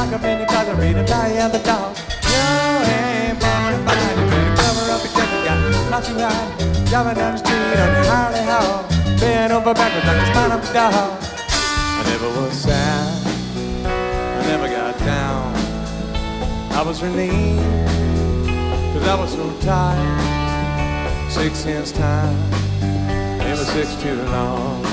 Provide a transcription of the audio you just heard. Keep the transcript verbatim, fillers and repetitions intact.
lock up in your closet, reading Diane the dog. You ain't born to fight, you better cover up your chicken, got lots of ride. Driving down the street on your Harley Hall, bent over backwards like the spine of a dog. I never was sad, I never got down. I was relieved, cause I was so tired. Six cents time, it was six too long.